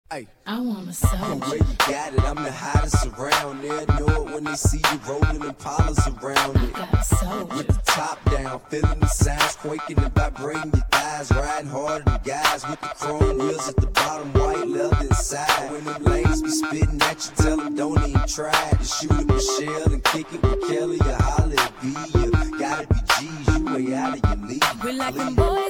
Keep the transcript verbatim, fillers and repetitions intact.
Ay. I want a soldier. Where you got it, I'm the hottest around. They'll know it when they see you rolling Impalas around it. Got a soldier. With the top down, feeling the sounds, quaking and vibrating your thighs, riding harder than guys with the chrome wheels at the bottom, white leather inside. When them lanes be spitting at you, tell them don't even try to shoot it with Shell and kick it with Kelly or holler at B. You gotta be G's, you way out of your league. We like them boys